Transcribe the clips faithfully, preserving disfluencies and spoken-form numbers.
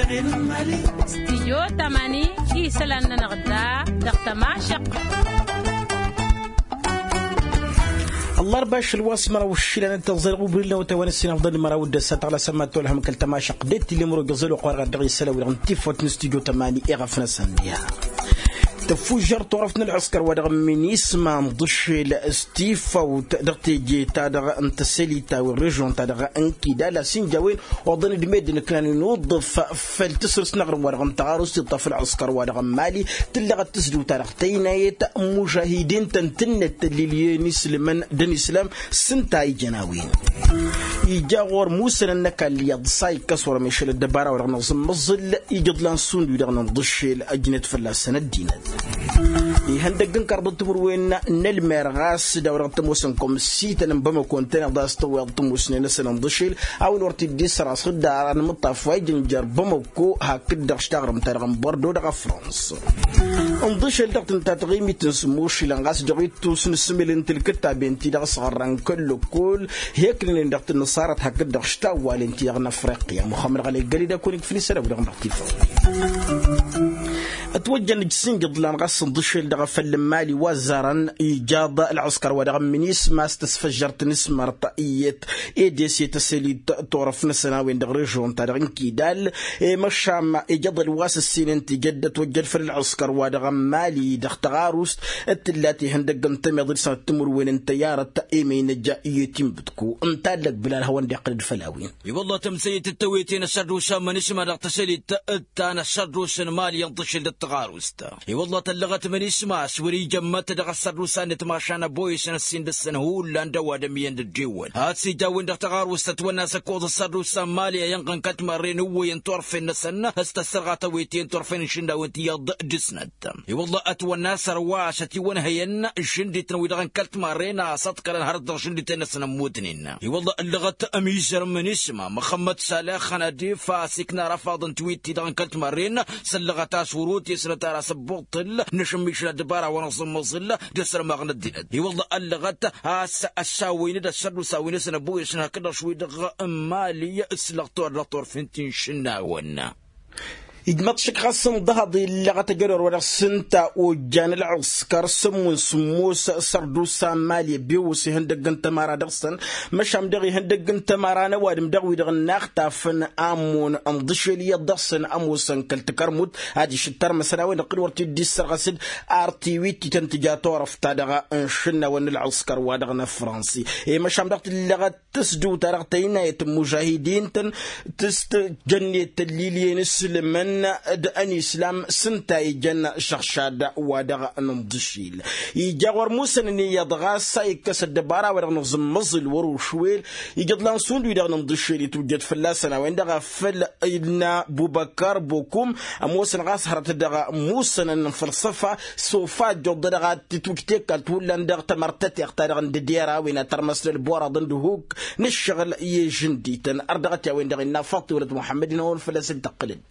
استديو تماني يسلن نغدا دغت معشق الله رباش الواس مرا وشيلان انت زرقوا بريلا وتوانسين افضل مرا ودسات على سمات لهم كل تماشق ديت اللي مرو غزلوا قرا دغي سلاوي غنتي فوت استديو تماني اغفنا سنديا تفجر طرفنا العسكر ودغ من يسمع مضش الاستيفا وتدغتي جي تادغ انت سيليتا والريجون تادغ انكي دالا سنجاوين وظن دميد كان ينوظف فالتسر سنغر ودغ انتغارس تطف العسكر ودغ مالي تلغ تسجو تارغ تينايت مجاهدين تنتنت لليونيس لمن دن اسلام سنتاي جناوين يجاور موسى انك اللي يضصاي كسور ميشل الدبارة ودغ نظم مظل يجد لانسون ودغ نضش الاجنة فلا سنة دينات يهندقن كربط بروين نلمر غاس دورة تموسن كم سيت نبما كونتين غاس طوي تموسن نسنا نضشيل أو نورتي ديس راس خدار أنا مطافي جنجر بموكو هكذا اشتغل مترغم بردو دغ فرنسا نضشيل دغت انت تغيمي تنسموش لنغاس جريتو سنسميل انت الكتابين تي دغ صغران كل كل هيك لين دغت النصارى هكذا اشتاوا لنتي غنا افريقيا محمد علي قال دا كونك في سنه ودغ نختيفا اتوجه نجسين قدلان غاس ندشيل دغ فالمالي وزارا إيجاد العسكر ودغ من يسمى استسفجرت نسمر طائية إيديسي تسلي طورف نسنا وين دغ ريجون تدغ انكيدال مشام إيجاد الواس السين تجد توجد في العسكر ودغ مالي دغ تغاروس التلاتي هندق انتمي ضد سنة تمر وين انتيارة إيمين جائية بدكو انتالك بلا الهوان دي قلد فلاوين والله تمسيت التويتين الشردوشا من اسمه دغ تسلي تانا الشردوش مالي ينطش للتغاروس والله تلغت من اسمه سوري جمت دغ السردوسان تماشانا بويس نسين دسن هو لاندا وادميان الجوال هات سي جاوين دغ تغاروس تتونا سكوض السردوسان مالي ينقن كتمرين هو ينطرفين نسن استسرغا تويتين طرفين شندا وانتي يض جسند والله اتونا سرواشتي ونهين شندي تنوي دغن كتمرين صدق الهرد شندي تنسن مودنين والله اللغت اميزر من اسمه محمد صالح خنادي فاسكنا رفاض تويتي دغن كتمرين سلغتا شروط يسرتا راس بوطل نشميش الدبارة ونصم مصلة دسر مغنى الدين والله اللغت هاس الساوين دا السر ساوين سنبوي سنها كده شوي دغ مالي اسلغتور لطور فنتين شناونا يجمطشك خاصم ضهضي اللي غتقرر ولا سنتا وجان العسكر سمون سموس سردوسا مالي بيوسي هندق انت مارا دغسن مشام دغي هندق انت مارا نواد مدغوي دغ ناختا فن امون امضشي لي دغسن اموسن كالتكرمود هادي شتر مسنا وين قدورتي دي السرغسد ارتي ويتي تنتجا طورف تادغا انشنا ون العسكر وادغنا فرنسي اي مشام دغت اللي غتسدو ترغتينا يتم مجاهدين تن تست جنيه الليلين السلمن أن إسلام سنتاي جنة شخشادة ودغ نمضشيل يجاور موسى إني يضغى سايكس الدبارة ودغ نظم مزل وروشويل يجد لانسون ودغ نمضشيل يتوجد في اللاسنة وين دغ فل إلنا بوبكر بوكم موسى غاس هرت دغ موسى الفلسفة سوفا جد دغ تتوكتيك تولن دغ تمرتتي اختار نديرا وين ترمس البورا ضندهوك نشغل يجندي تن أردغت وين دغ النافط ولد محمد نور فلسل تقلد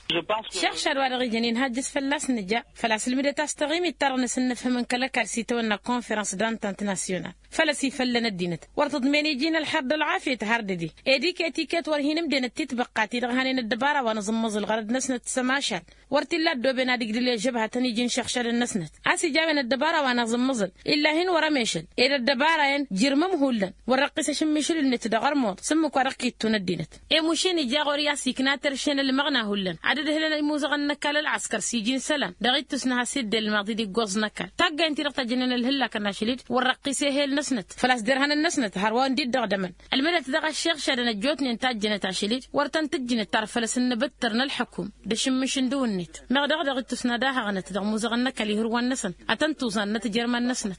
شخص الوارغ جنين هادس فلاس نجا فلاس المدة تستغيم الترنس نفهم كلا كارسيتو ان كونفرنس دانت انترناسيونال فلسي فلنا الدينت ورطد مين يجينا الحرب العافية هارد دي ايديك اتيكيت ورهين مدينة تتبقاتي رغانين الدبارة ونظمز الغرد نسنة السماشات ورتي لا دو بنا ديك دي جبهة تاني جين شخشر النسنة اسي جامن الدبارة ونظمزل الا هن ورميشل ايدا الدبارة ين جرمم هولن ورقيس شميشل النت دغرموت سمك ورقيت تون الدينت اي مشين جاغور ياسي كناتر شين المغنى هولن عدد هلنا يموزغ النكال العسكر سيجين سلام دغيت تسنها سيد الماضي دي جوز نكال تاقا انتي رقتا جنين الهلا كنا شليد والرقيسي هي النسنت فلاس درهن النسنت هروان دي دغ دمن المدة دغ الشيخ شادنا جوتني انتاج جنتا شليد ورتن تجنت تعرف فلاس النبترنا الحكم دشمش ندون نت مغدغ دغيت تسنا داها غنت دغ موزغ النكال يهروان نسن اتنتوزان نتجرمان نسنت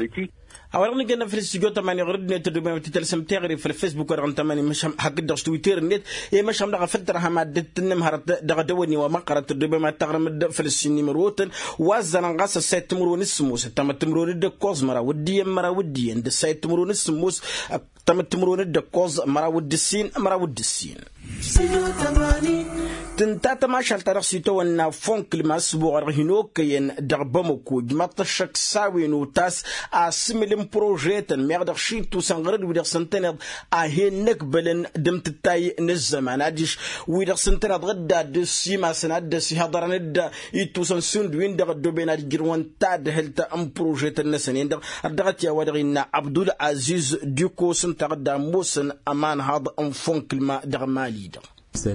أولنا قلنا في الاستوديو تمانية غرد نت دوما تتلسم تغري في الفيسبوك ورغم تمانية مش حق دغ تويتر نت إيه مش هم دغ فترة ما دتنم هرت دغ دوني وما قرأت دوما تغرم في السنين مروتن وزن غاس السيد تمرون السموس تم تمرون الد كوز مرا ودي مرا ودي عند السيد تمرون السموس تم تمرون الد كوز مرا ودي السين مرا ودي السين تنتاتا ما شال ترسيتو ان فونك المسبوع رهنوك ين دربمكو جمات الشك ساوي نوتاس اسملم بروجيت ميغدر شيتو سانغرد ويدر سنتنر اهنك بلن دمت تاي نزمان اديش ويدر سنتنر غدا دسي ما سناد سي هضرند يتو سنسون وين در دوبينا جيروان تاد هلتا ام بروجيت النسن در دغت يا ودغنا عبد العزيز ديكو سنتغدا موسن امان هذا ام فونك الما در مالي در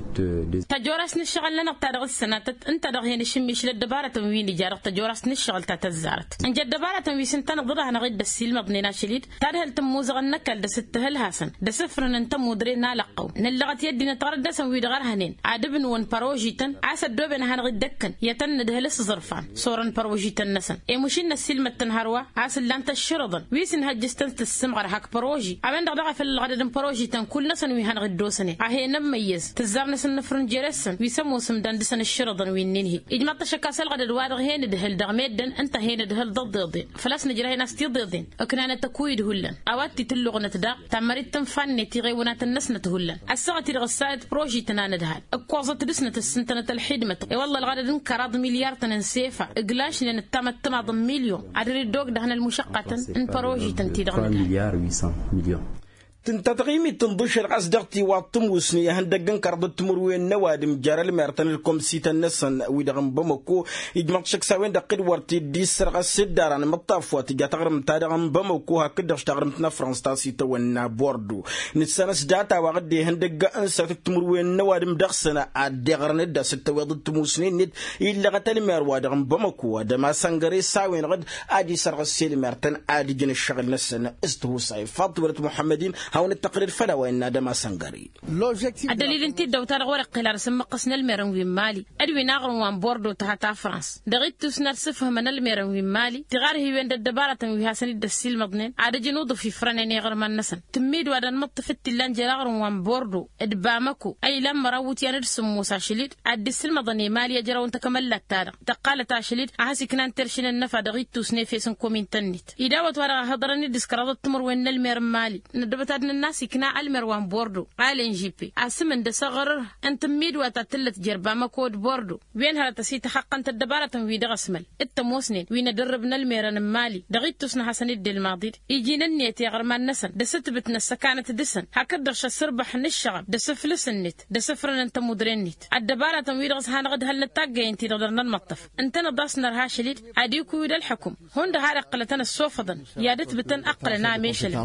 تجورس نشغل لنا تدغ السنة أنت دغ هنا شميش للدبارة تنوين جارق تجورس نشغل تتزارت إن جد دبارة تنوي سنتنا ضرها نغيد السيل مضنينا شليد ترهل تموزغ النكل دستها الهاسن دسفر أنت مدرينا لقو نلغت يدي نتغرد سنوي دغر هنين عادبن ون باروجيتن عسد دوبن هنغيد دكن يتن دهلس ظرفان صورا باروجيتن نسن إيه مشين السيل متنهروا عسل لانت الشرطن ويسن هجستن تسمغر هاك باروجي عمن دغ في الغدن باروجيتن كل نسن وي هنغيد دوسني عهي نميز زارنا سن فرن جرسن ويسمو سمدان دسن الشرطن وينينه إجماع تشكاسل غد الوارغ هين دهل دغميدن أنت هين دهل ضد ضدين فلاس نجري ناس تضدين أكننا تكويد هلن أواتي تلغ نتدا تمريت تنفني تغيونا الناس نتهلن الساعة الغسائد بروجي تنان دهل أقوازة دسنة السنتنة الحدمة إي والله الغد انكراد مليار تنسيفا إقلاش لأن التامة تماض مليون عدري الدوق دهن المشقة إن بروجي تنتي دغن مليار ويسان مليون تنتقيمي تنضشر قصدقتي واطم وسني هندقن كرد تمروين نوادم جارل مرتن لكم سيتا النسن ويدغن بمكو يجمع شك سوين دقيد ورتي دي سرق السدار انا مطاف واتجا تغرم تادغن بمكو هكذا اشتغرمتنا فرنسا سيتا ونا بوردو نتسانس داتا وغدي هندق انسا تمروين نوادم دغسنا ادغرن دا ستا وضد تموسنين نت الا غتل مر وادغن بمكو دما سانغري ساوين غد ادي سرق السيل مرتن ادي جن الشغل نسن استهو صاي فاطمه محمدين هون التقرير فلا وإن دما سنغري الدليل انتي دوتار غورق قلار سم قسنا الميرن وين مالي ادوي ناغرون وان بوردو تحت فرنسا دغيت تسنر سفه من الميرن وين مالي تغار هي وين الدبارة وي هاسن الدسيل مضنين عاد جنود في فرنين غير من نسن تميد ودان مط فت لان جلاغرون وان بوردو ادبامكو اي لما روت ينرسم موسى شليد عاد السيل مضني مالي يجرون تكملت تارق تقالت شليد حاسي كنان ترشن النفا دغيت تسني في سن كومين تنيت يداوت ورا هضرني ديسكرادت تمر وين الميرن مالي ندبت الناس كنا المروان بوردو قال جي بي اسمن دسغر انت ميد وتتلت جربا ما كود بوردو وين هلا تسيت حقا تدبارة وي دغسمل التموسنين وين دربنا الميران مالي دغيت تسنا حسن الدي الماضي يجينا النيت غرمان نسن دست بتنس كانت دسن هكذا سربح الشغب دسفلس النت دسفرن انت مدرنت الدبارة وي دغس هنغد هل نتاقى انت درنا المطف انت نضاسنا هاشليد عاديكو يد الحكم هون ده هذا قلتنا الصوفضا يادت بتن اقل ناميشل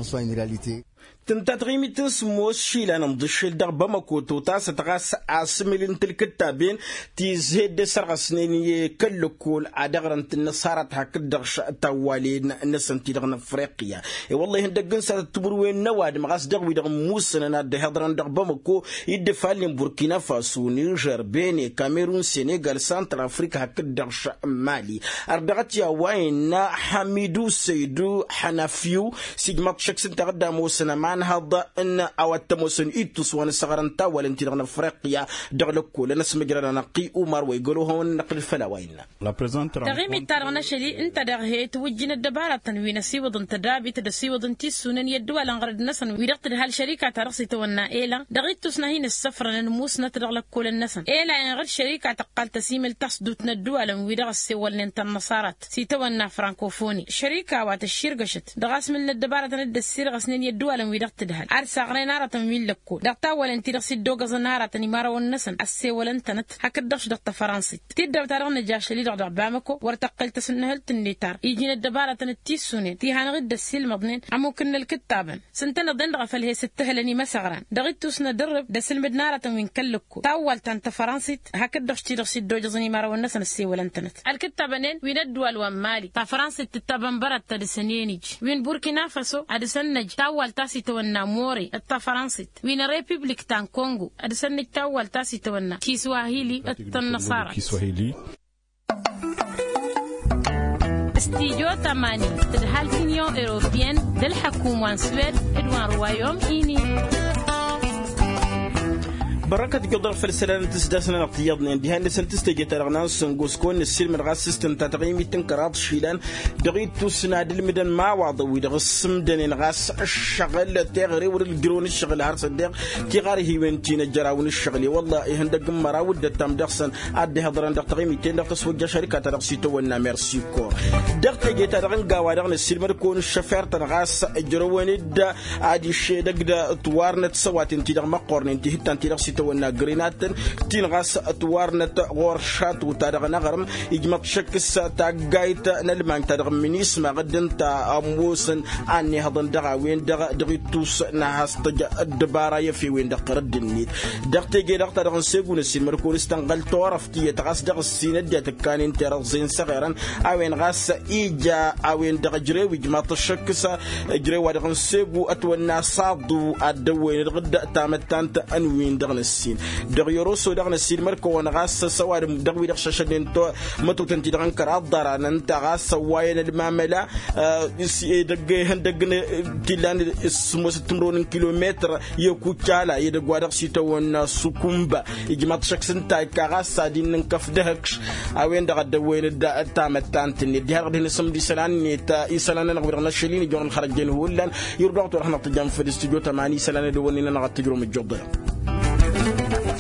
تنتقيمي تنسمو الشيلة نمضيشيل در بمكو توتا ستغاس عاصمين تلك التابين تيزيد سرغ سنين كلكول عدغرن تنصارت هكدغش التوالين نسن تيدغن افريقيا والله هندقن ستتبروين نواد مغاس دغوي دغ موسنا ناد هدرن در بمكو يدفالين بوركينا فاسو نيجر بيني كاميرون سينيغال سانتر افريكا هكدغش مالي اردغت يا وين حميدو سيدو حنفيو سيجمات شكسن تغدا موسنا مان هذا ان او التموسن ايتوس وانا صغرنتا ولنتيرنا افريقيا دغلكو لناس مجرانا نقي عمر ويقولوا هون نقل فلاوين لا بريزونت تغيمي تارنا شلي انت دغهيت وجنا الدباره تنوين سيودن تدابي تدسيودن تيسونن يدوا لنغرد نسن ويدقت هالشركه ترسي تونا ايلا دغيتوس نهين السفر نموس نتدغلكو للنسن ايلا ان غير شركه تقال تسيمل تصدوتنا الدول ويدغ السوال ننت النصارات سيتونا فرانكوفوني شركه وات الشرقشت دغاس من الدباره تند السير غسنين يدوا ويدغ تدهل أرسى غرينارة تنويل لكو دقتا ولن ترسي الدوغة زنارة تنمارة والنسن السي ولن تنت هكدغش دقتا فرنسي تيدا وتارغن جاش لي دغ بامكو ورتقل تسنهل تنيتار يجينا الدبارة تنتيسونين تيهان غد السيل المضنين عمو كنا الكتابن سنتنا ضندغ فالهي ستهلني مسغران دغيتو سنا درب دسل مدنارة تنوين كلكو تاول تنت فرنسي هكدغش ترسي الدوغة زنمارة والنسن السي ولن تنت الكتابنين وين الدول ومالي تا فرنسي تتابن برد تدسنينيج وين بوركينا فاسو ادسنج تاول تاسي تونا موري التفرنسيت وين ريبوبليك تان كونغو ادسن التاول تاسي تونا كيسواهيلي التنصارى كيسواهيلي استيجو تماني تدهال فينيون اوروبيان دالحكومة سويد ادوان روايوم ايني بركة قدر فلسلان تسداسنا نقطيضنا دي هان سنتستجي ترغنان سنقوسكون السلم الغاسستن تتغيمي تنكرات شيلان دغيتو سناد المدن ما وعضوي دغسم دنين غاس الشغل تغري ورالقرون الشغل هارس الدغ تغاري هيوانتين الجراون الشغلي والله هندق مراود التام دغسن عدي هضران دغ تغيمي تين دغ تسوجا شركة دغسيتو ونا ميرسي كور دغ تجي ترغن قاوا دغن السلم ركون الشفير تنغاس جرواني دا عادي الشي دغ دا توارنت سواتين تي دغ مقورنين تي هتان تي دغسيتو ونا غريناتن تين غاس توارنت غورشات وتادغ نغرم يجمع شكس تاقايت نلمان تادغ منيس ما غدن تا أموسن عني هضن دغا وين دغا دغيتوس نهاس تجا الدبارة يفي وين دغ رد النيد دغ تيجي دغ تادغ نسيقون السين مركون استنغل تورف تيه تغاس دغ السين دي تكانين ترغزين صغيرا اوين غاس إيجا اوين دغ جريو يجمع تشكس جريو دغ نسيقو أتوانا صادو أدوين دغ تامتان تأنوين دغ السين دغ يروسو دغ السين مركون غاس سوار دغ ويدغ شاشدين تو متو تنتي دغ نكر الضرا ننت غاس سواين الماملا دغ هندغ تيلان اسمو ستمرون كيلومتر يكو تالا يدغ ودغ سيتون سكومبا يجمع تشكسن تاي كغاس دين نكف دهكش اوين دغ دوين دا تامتان تني دي هردين سم دي سلان نيتا يسلان نغبر نشلين جون خرجين هولان يرضوا رحنا تجام في الاستوديو ثمانية سلان دوني نغا تجرم الجوب